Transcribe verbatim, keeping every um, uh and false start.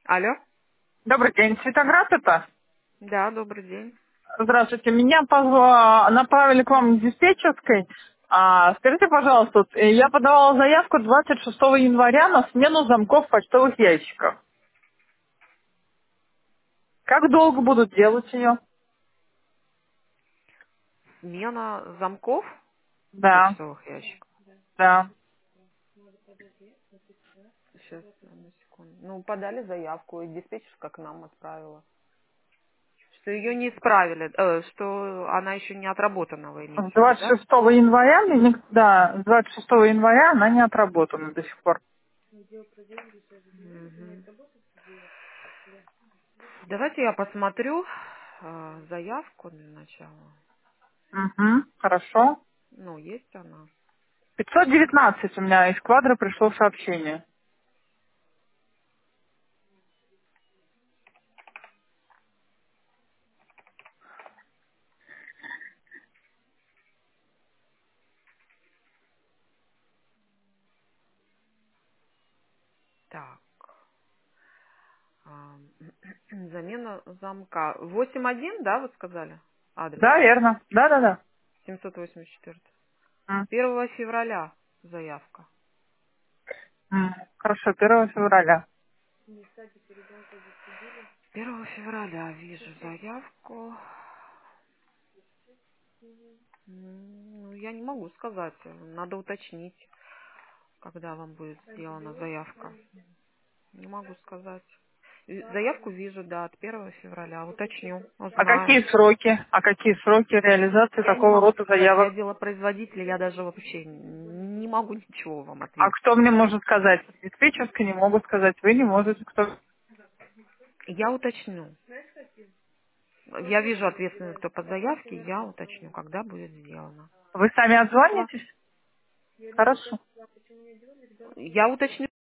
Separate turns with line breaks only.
Алло.
Добрый день, Светоград это?
Да, добрый день.
Здравствуйте, меня позва- направили к вам из диспетчерской. А, скажите, пожалуйста, вот, э, я подавала заявку двадцать шестого января на смену замков почтовых ящиков. Как долго будут делать ее?
Смена замков
Да,
почтовых ящиков.
да.
Сейчас, одну секунду. Ну, подали заявку, и диспетчерка к нам отправила. Что ее не исправили, э, что она еще не отработана, вы
С
имеете в виду,
двадцать
да?
шестого января, мне не- да, с двадцать шестого января она не отработана до сих пор.
Мгм. Давайте я посмотрю э, заявку для начала.
Угу, хорошо.
Ну, есть она.
пятьсот девятнадцать у меня из квадра пришло сообщение.
Так. а, Замена замка. восемь один, да, вы сказали? Адрес.
Да, верно. Да, да, да.
семьсот восемьдесят четыре.
М,
первого февраля заявка.
м, Хорошо, первого февраля.
первого февраля вижу заявку. М, Ну, я не могу сказать. Надо уточнить, когда вам будет сделана заявка. Не могу сказать. И Заявку вижу, да, от первого февраля. Уточню,
А
узнаю.
какие сроки? А какие сроки реализации
Я не
такого
могу
рода
сказать. Я
заявок?
делопроизводитель, я даже вообще не могу ничего вам
А
ответить.
кто мне может сказать? Диспетчерская не могут сказать, вы не можете. Кто?
Я уточню. Я вижу ответственных, кто по заявке, я уточню, когда будет сделано.
Вы сами
Хорошо.
отзвонитесь? Хорошо.
Я уточню.